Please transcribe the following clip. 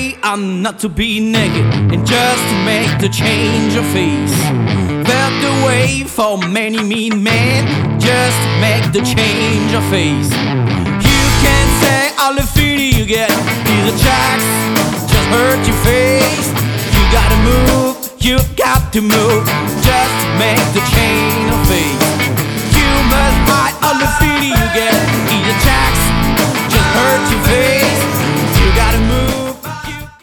way I'm not to be naked and just to make the change of face. Felt the way for many mean men just to make the change of face. You can say all the feeling you get is a chance, just hurt your face. You gotta move, you got to move just to make the change